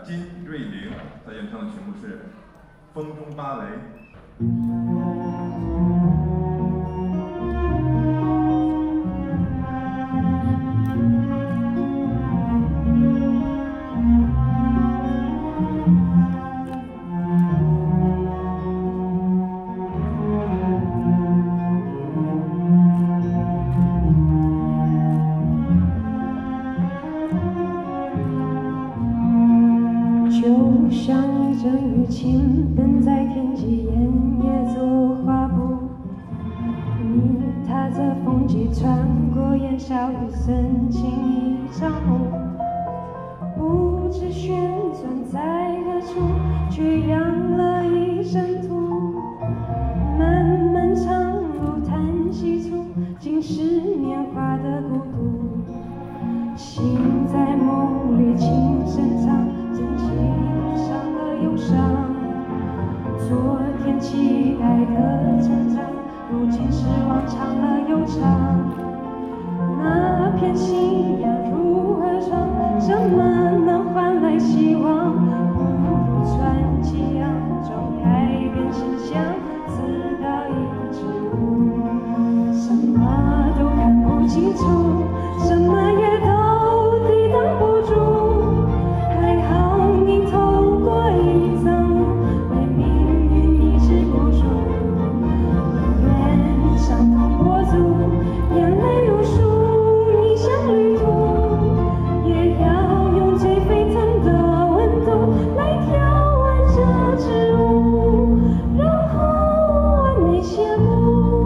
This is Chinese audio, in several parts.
金瑞玲，她演唱的曲目是《风中芭蕾》。 就像一阵雨晴，等在天际，烟也作画布。你踏着风迹穿过烟消雨深情一场梦，不知旋转在何处，却扬了一身土。漫漫长路叹息处，尽是年华的孤独。心在梦里轻声唱，真情上了忧伤。昨天期待的成长，如今失望长了又长。那片信仰如何闯？什么能换来希望？不如传奇佯装改变真相，自导一支舞。什么都看不清楚，什么也都抵挡不住。还好你透过一层雾，为命运一直孤注。宁愿伤痛过足，眼泪如数，逆向旅途，也要用最沸腾的温度来调完这支舞，然后完美谢幕。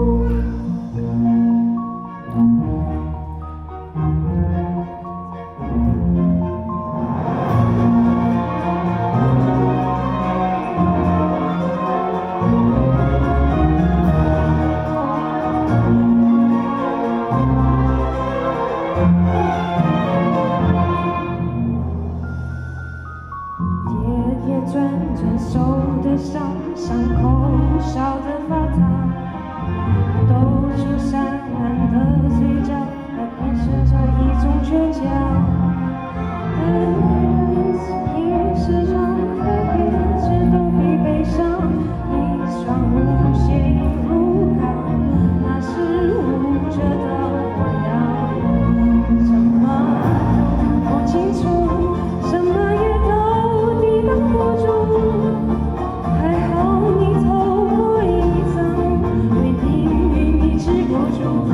跌跌转转，受的伤，伤口烧得发烫，抖出闪亮的嘴角，还喷射着一种倔强。平时装的颜值都比悲伤，一双无邪入港，那是舞者的模样。什么都看不清楚，什么也都抵挡不住。还好你透过一层，为命运一直孤注。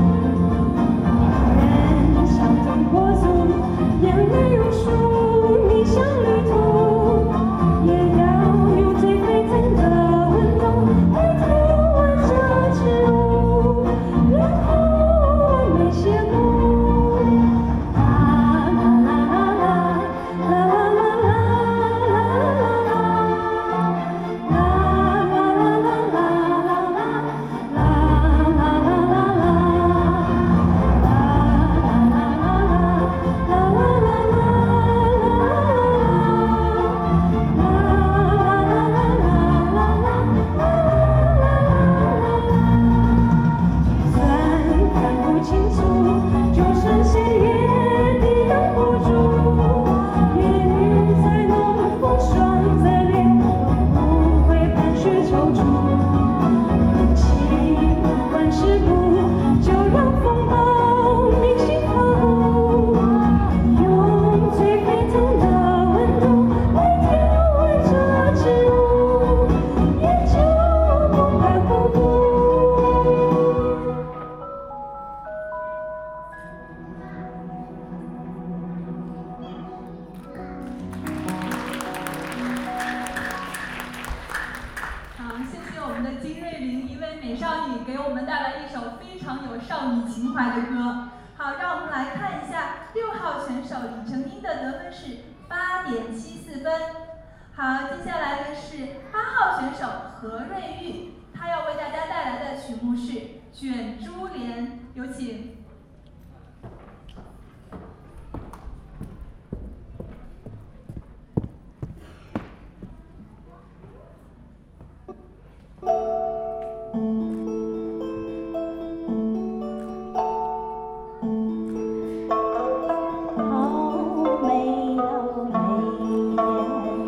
宁愿伤痛过足，眼泪如数，逆向旅途，也要用最沸腾的温度来调完这支舞，然后完美谢幕。啦啦啦啦啦啦啦啦啦啦啦虽然看不清楚，就剩谁也抵挡不住。夜雨在浓风霜在脸，都不会伴随踌躇。勇气不管世故，就让风暴铭心刻骨。用最沸腾的温度来调完这支舞，也就不怕孤独。 好，谢谢我们的金瑞玲，一位美少女，给我们带来一首非常有少女情怀的歌。好，让我们来看一下6号选手李成英的得分是8.74分。好，接下来的是8号选手何瑞玉，她要为大家带来的曲目是《卷珠帘》，有请。 好美哦美艳。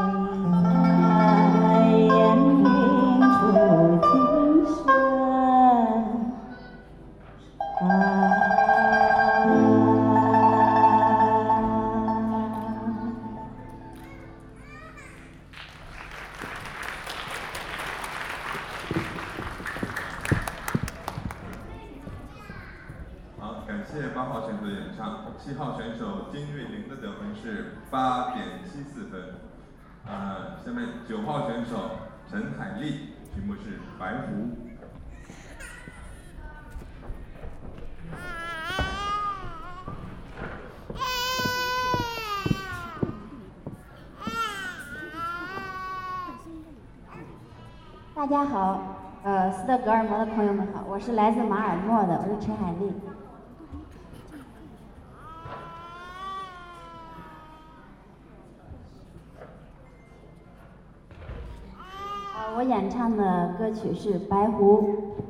好，感谢8号选手的演唱。7号选手金瑞玲的得分是8.74分。下面9号选手陈海丽，题目是《白狐》。 大家好，斯德哥尔摩的朋友们好，我是来自马尔默的，我是陈海丽。我演唱的歌曲是《白狐》。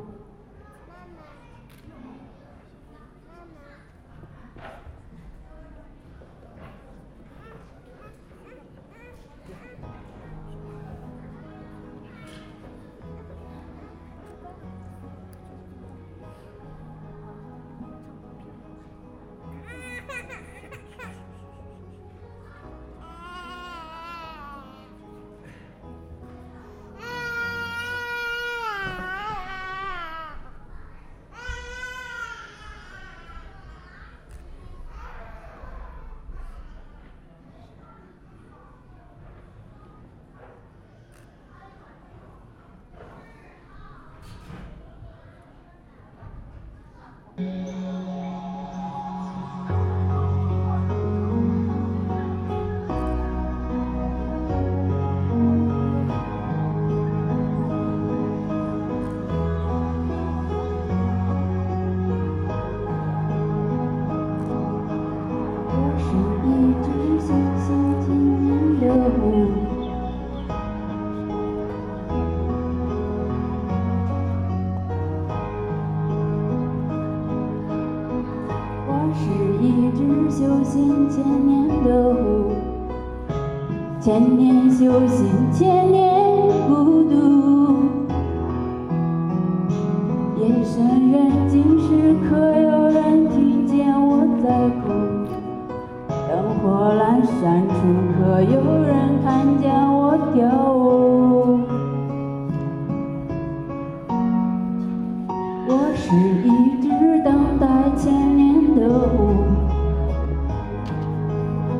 修行千年的狐，千年修行千年孤独。夜深人静时，可有人听见我在哭？灯火阑珊处，可有人看见我跳舞？我是一只等待千年